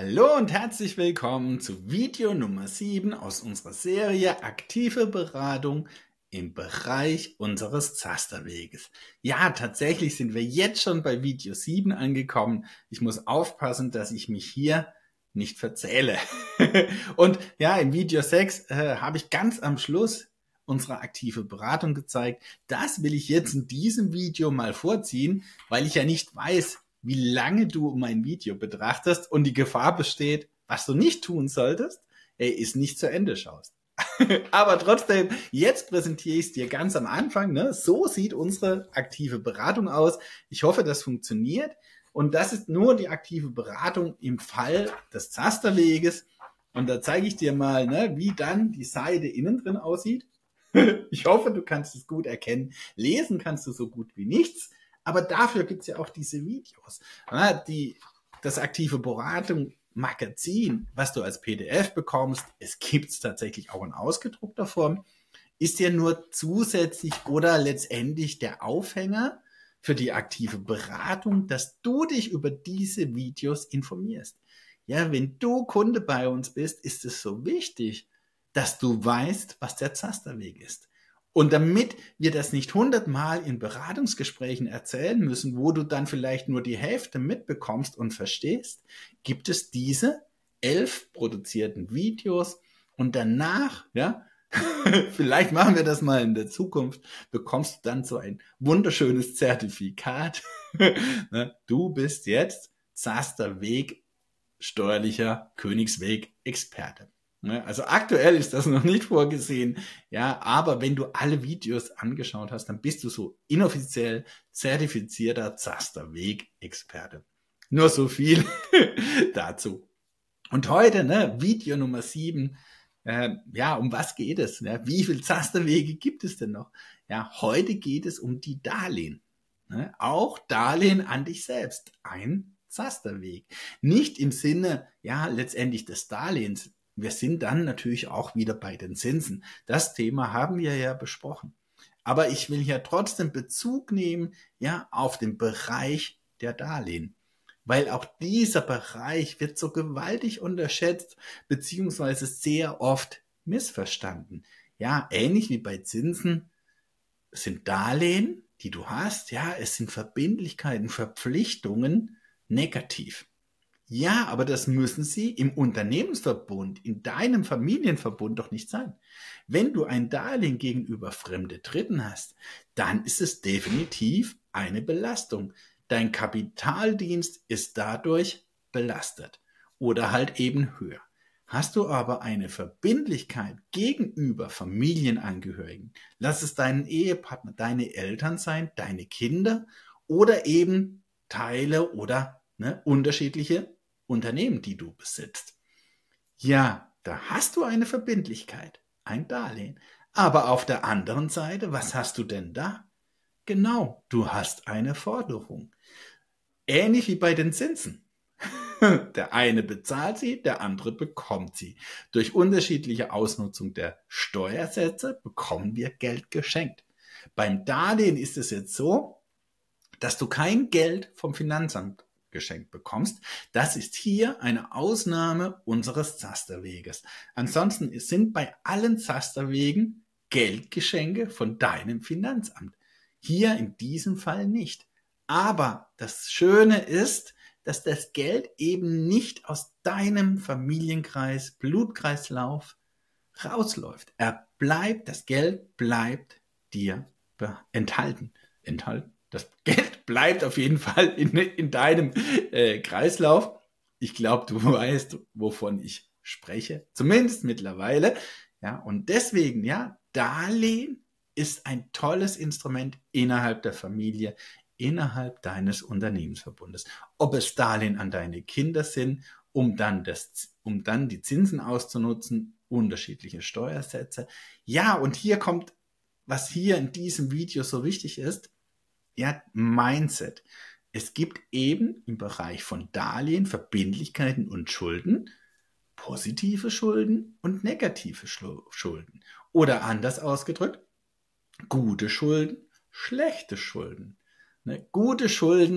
Hallo und herzlich willkommen zu Video Nummer 7 aus unserer Serie Aktive Beratung im Bereich unseres Zasterweges. Ja, tatsächlich sind wir jetzt schon bei Video 7 angekommen. Ich muss aufpassen, dass ich mich hier nicht verzähle. Und ja, im Video 6 habe ich ganz am Schluss unsere aktive Beratung gezeigt. Das will ich jetzt in diesem Video mal vorziehen, weil ich ja nicht weiß, wie lange du mein Video betrachtest und die Gefahr besteht, was du nicht tun solltest, ist nicht zu Ende schaust. Aber trotzdem, jetzt präsentiere ich es dir ganz am Anfang. Ne? So sieht unsere aktive Beratung aus. Ich hoffe, das funktioniert. Und das ist nur die aktive Beratung im Fall des Zasterweges. Und da zeige ich dir mal, ne, wie dann die Seite innen drin aussieht. Ich hoffe, du kannst es gut erkennen. Lesen kannst du so gut wie nichts. Aber dafür gibt es ja auch diese Videos. Das aktive Beratung Magazin, was du als PDF bekommst, es gibt es tatsächlich auch in ausgedruckter Form, ist ja nur zusätzlich oder letztendlich der Aufhänger für die aktive Beratung, dass du dich über diese Videos informierst. Ja, wenn du Kunde bei uns bist, ist es so wichtig, dass du weißt, was der Zasterweg ist. Und damit wir das nicht 100-mal in Beratungsgesprächen erzählen müssen, wo du dann vielleicht nur die Hälfte mitbekommst und verstehst, gibt es diese 11 produzierten Videos und danach, ja, vielleicht machen wir das mal in der Zukunft, bekommst du dann so ein wunderschönes Zertifikat. Du bist jetzt Zasterweg steuerlicher Königsweg-Experte. Also aktuell ist das noch nicht vorgesehen, ja, aber wenn du alle Videos angeschaut hast, dann bist du so inoffiziell zertifizierter Zasterweg-Experte. Nur so viel dazu. Und heute, Video Nummer 7, um was geht es? Ja, wie viele Zasterwege gibt es denn noch? Ja, heute geht es um die Darlehen. Auch Darlehen an dich selbst. Ein Zasterweg. Nicht im Sinne, ja, letztendlich des Darlehens. Wir sind dann natürlich auch wieder bei den Zinsen. Das Thema haben wir ja besprochen. Aber ich will hier trotzdem Bezug nehmen, ja, auf den Bereich der Darlehen. Weil auch dieser Bereich wird so gewaltig unterschätzt, beziehungsweise sehr oft missverstanden. Ja, ähnlich wie bei Zinsen sind Darlehen, die du hast, ja, es sind Verbindlichkeiten, Verpflichtungen negativ. Ja, aber das müssen sie im Unternehmensverbund, in deinem Familienverbund doch nicht sein. Wenn du ein Darlehen gegenüber fremde Dritten hast, dann ist es definitiv eine Belastung. Dein Kapitaldienst ist dadurch belastet oder halt eben höher. Hast du aber eine Verbindlichkeit gegenüber Familienangehörigen, lass es deinen Ehepartner, deine Eltern sein, deine Kinder oder eben Teile oder unterschiedliche Unternehmen, die du besitzt. Ja, da hast du eine Verbindlichkeit, ein Darlehen. Aber auf der anderen Seite, was hast du denn da? Genau, du hast eine Forderung. Ähnlich wie bei den Zinsen. Der eine bezahlt sie, der andere bekommt sie. Durch unterschiedliche Ausnutzung der Steuersätze bekommen wir Geld geschenkt. Beim Darlehen ist es jetzt so, dass du kein Geld vom Finanzamt geschenkt bekommst. Das ist hier eine Ausnahme unseres Zasterweges. Ansonsten sind bei allen Zasterwegen Geldgeschenke von deinem Finanzamt. Hier in diesem Fall nicht. Aber das Schöne ist, dass das Geld eben nicht aus deinem Familienkreis, Blutkreislauf rausläuft. Das Geld bleibt dir enthalten. Das Geld bleibt auf jeden Fall in deinem Kreislauf. Ich glaube, du weißt, wovon ich spreche. Zumindest mittlerweile. Ja, und deswegen, ja, Darlehen ist ein tolles Instrument innerhalb der Familie, innerhalb deines Unternehmensverbundes. Ob es Darlehen an deine Kinder sind, um dann die Zinsen auszunutzen, unterschiedliche Steuersätze. Ja, und hier kommt, was hier in diesem Video so wichtig ist, ja, Mindset. Es gibt eben im Bereich von Darlehen, Verbindlichkeiten und Schulden positive Schulden und negative Schulden. Oder anders ausgedrückt, gute Schulden, schlechte Schulden. Gute Schulden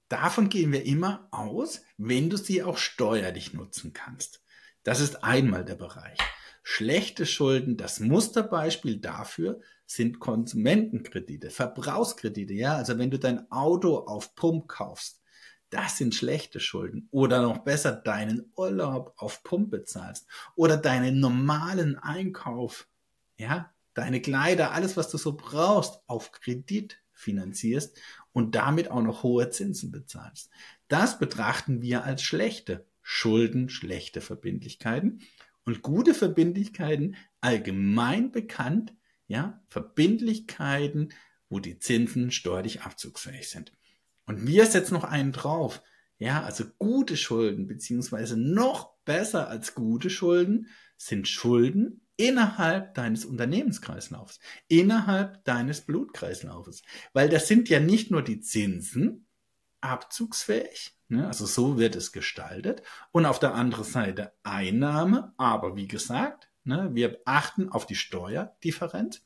davon gehen wir immer aus, wenn du sie auch steuerlich nutzen kannst. Das ist einmal der Bereich. Schlechte Schulden, das Musterbeispiel dafür sind Konsumentenkredite, Verbrauchskredite. Ja, also wenn du dein Auto auf Pump kaufst, das sind schlechte Schulden. Oder noch besser, deinen Urlaub auf Pump bezahlst. Oder deinen normalen Einkauf, ja, deine Kleider, alles, was du so brauchst, auf Kredit finanzierst und damit auch noch hohe Zinsen bezahlst. Das betrachten wir als schlechte Schulden, schlechte Verbindlichkeiten. Und gute Verbindlichkeiten, allgemein bekannt, ja, Verbindlichkeiten, wo die Zinsen steuerlich abzugsfähig sind. Und wir setzen noch einen drauf. Ja, also gute Schulden, beziehungsweise noch besser als gute Schulden, sind Schulden innerhalb deines Unternehmenskreislaufs, innerhalb deines Blutkreislaufes. Weil das sind ja nicht nur die Zinsen abzugsfähig, ne, also so wird es gestaltet, und auf der anderen Seite Einnahme, aber wie gesagt, ne, wir achten auf die Steuerdifferenz.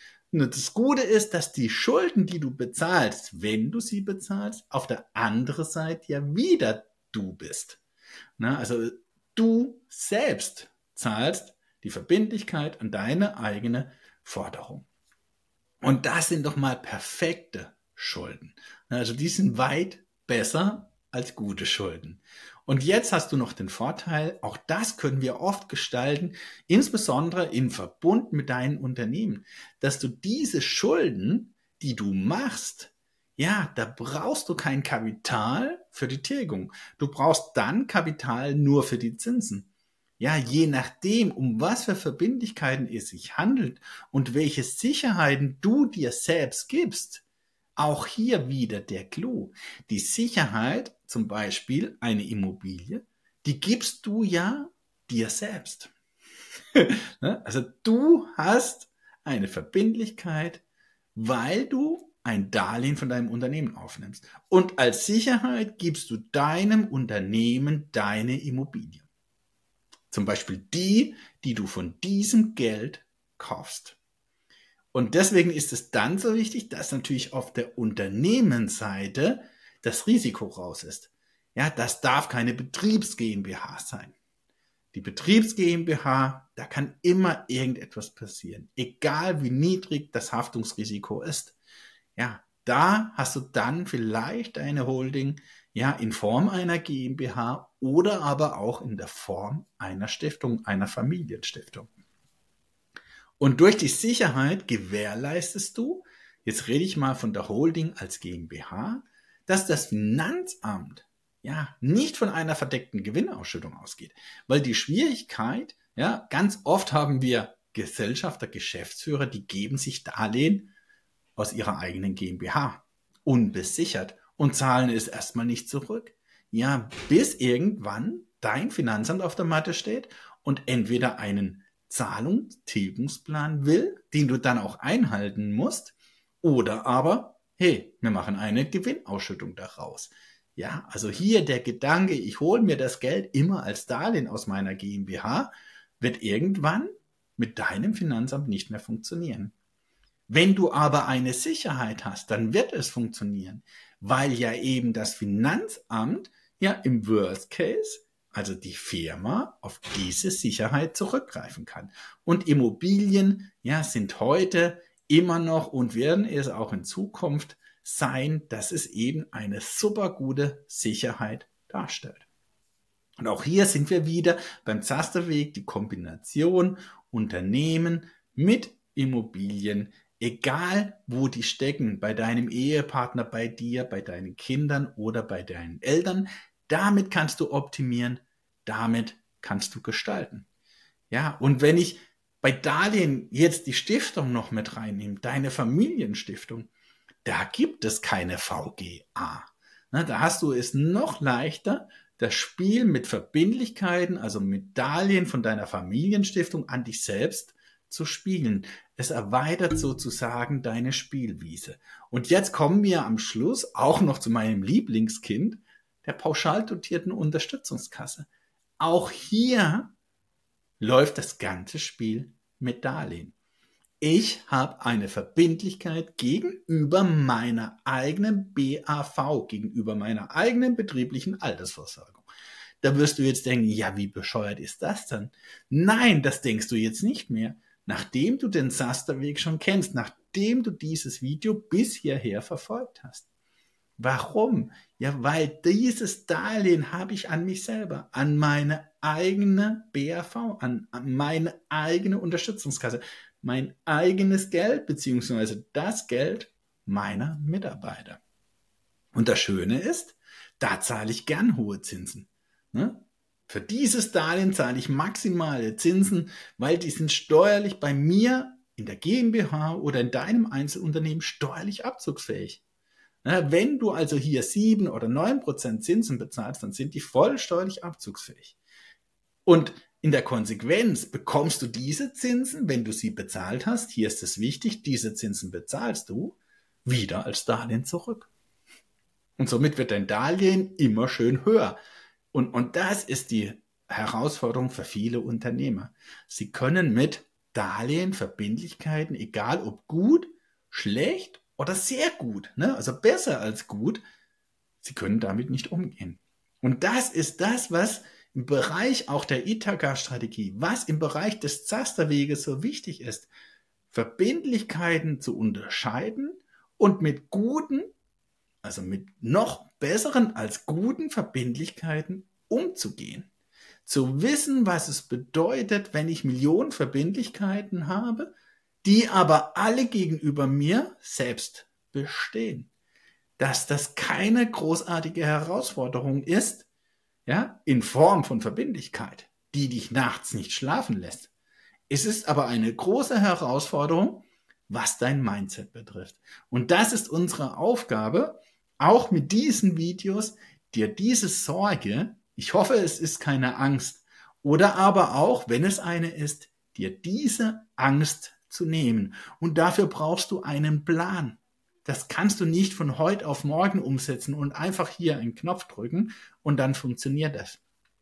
Das Gute ist, dass die Schulden, die du bezahlst, wenn du sie bezahlst, auf der anderen Seite ja wieder du bist. Also du selbst zahlst die Verbindlichkeit an deine eigene Forderung. Und das sind doch mal perfekte Schulden. Also die sind weit besser als gute Schulden. Und jetzt hast du noch den Vorteil, auch das können wir oft gestalten, insbesondere im Verbund mit deinen Unternehmen, dass du diese Schulden, die du machst, ja, da brauchst du kein Kapital für die Tilgung. Du brauchst dann Kapital nur für die Zinsen. Ja, je nachdem, um was für Verbindlichkeiten es sich handelt und welche Sicherheiten du dir selbst gibst, auch hier wieder der Clou. Die Sicherheit, zum Beispiel eine Immobilie, die gibst du ja dir selbst. Also du hast eine Verbindlichkeit, weil du ein Darlehen von deinem Unternehmen aufnimmst. Und als Sicherheit gibst du deinem Unternehmen deine Immobilie. Zum Beispiel die du von diesem Geld kaufst. Und deswegen ist es dann so wichtig, dass natürlich auf der Unternehmensseite das Risiko raus ist. Ja, das darf keine Betriebs GmbH sein. Die Betriebs GmbH, da kann immer irgendetwas passieren. Egal wie niedrig das Haftungsrisiko ist. Ja, da hast du dann vielleicht eine Holding, ja, in Form einer GmbH oder aber auch in der Form einer Stiftung, einer Familienstiftung. Und durch die Sicherheit gewährleistest du, jetzt rede ich mal von der Holding als GmbH, dass das Finanzamt ja nicht von einer verdeckten Gewinnausschüttung ausgeht. Weil die Schwierigkeit, ja, ganz oft haben wir Gesellschafter, Geschäftsführer, die geben sich Darlehen aus ihrer eigenen GmbH unbesichert und zahlen es erstmal nicht zurück. Ja, bis irgendwann dein Finanzamt auf der Matte steht und entweder einen Tilgungsplan will, den du dann auch einhalten musst, oder aber, hey, wir machen eine Gewinnausschüttung daraus. Ja, also hier der Gedanke, ich hole mir das Geld immer als Darlehen aus meiner GmbH, wird irgendwann mit deinem Finanzamt nicht mehr funktionieren. Wenn du aber eine Sicherheit hast, dann wird es funktionieren, weil ja eben das Finanzamt ja im Worst Case, also die Firma, auf diese Sicherheit zurückgreifen kann. Und Immobilien, ja, sind heute immer noch und werden es auch in Zukunft sein, dass es eben eine super gute Sicherheit darstellt. Und auch hier sind wir wieder beim Zasterweg, die Kombination Unternehmen mit Immobilien, egal wo die stecken, bei deinem Ehepartner, bei dir, bei deinen Kindern oder bei deinen Eltern, damit kannst du optimieren, damit kannst du gestalten. Ja, und wenn ich bei Darlehen jetzt die Stiftung noch mit reinnehme, deine Familienstiftung, da gibt es keine VGA. Da hast du es noch leichter, das Spiel mit Verbindlichkeiten, also mit Darlehen von deiner Familienstiftung an dich selbst zu spielen. Es erweitert sozusagen deine Spielwiese. Und jetzt kommen wir am Schluss auch noch zu meinem Lieblingskind, der pauschal dotierten Unterstützungskasse. Auch hier läuft das ganze Spiel mit Darlehen. Ich habe eine Verbindlichkeit gegenüber meiner eigenen BAV, gegenüber meiner eigenen betrieblichen Altersversorgung. Da wirst du jetzt denken, ja, wie bescheuert ist das denn? Nein, das denkst du jetzt nicht mehr. Nachdem du den Zasterweg schon kennst, nachdem du dieses Video bis hierher verfolgt hast. Warum? Ja, weil dieses Darlehen habe ich an mich selber, an meine eigene BAV, an meine eigene Unterstützungskasse, mein eigenes Geld beziehungsweise das Geld meiner Mitarbeiter. Und das Schöne ist, da zahle ich gern hohe Zinsen. Ne? Für dieses Darlehen zahle ich maximale Zinsen, weil die sind steuerlich bei mir in der GmbH oder in deinem Einzelunternehmen steuerlich abzugsfähig. Wenn du also hier 7 oder 9% Zinsen bezahlst, dann sind die voll steuerlich abzugsfähig. Und in der Konsequenz bekommst du diese Zinsen, wenn du sie bezahlt hast, hier ist es wichtig, diese Zinsen bezahlst du, wieder als Darlehen zurück. Und somit wird dein Darlehen immer schön höher. Und das ist die Herausforderung für viele Unternehmer. Sie können mit Darlehen, Verbindlichkeiten, egal ob gut, schlecht oder sehr gut, ne? Also besser als gut, sie können damit nicht umgehen. Und das ist das, was im Bereich auch der Ithaka-Strategie, was im Bereich des Zasterweges so wichtig ist, Verbindlichkeiten zu unterscheiden und mit guten, also mit noch besseren als guten Verbindlichkeiten umzugehen. Zu wissen, was es bedeutet, wenn ich Millionen Verbindlichkeiten habe, die aber alle gegenüber mir selbst bestehen. Dass das keine großartige Herausforderung ist, ja, in Form von Verbindlichkeit, die dich nachts nicht schlafen lässt. Es ist aber eine große Herausforderung, was dein Mindset betrifft. Und das ist unsere Aufgabe, auch mit diesen Videos, dir diese Sorge, ich hoffe, es ist keine Angst, oder aber auch, wenn es eine ist, dir diese Angst zu nehmen. Und dafür brauchst du einen Plan. Das kannst du nicht von heute auf morgen umsetzen und einfach hier einen Knopf drücken und dann funktioniert das.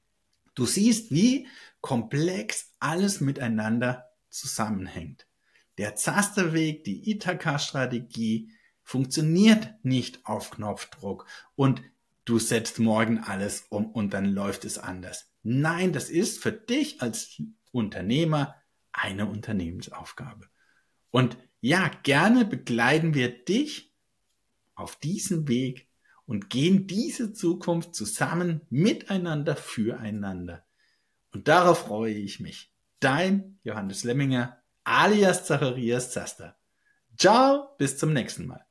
Du siehst, wie komplex alles miteinander zusammenhängt. Der Zasterweg, die Ithaka-Strategie funktioniert nicht auf Knopfdruck und du setzt morgen alles um und dann läuft es anders. Nein, das ist für dich als Unternehmer eine Unternehmensaufgabe. Und ja, gerne begleiten wir dich auf diesem Weg und gehen diese Zukunft zusammen miteinander füreinander. Und darauf freue ich mich. Dein Johannes Lemminger alias Zacharias Zaster. Ciao, bis zum nächsten Mal.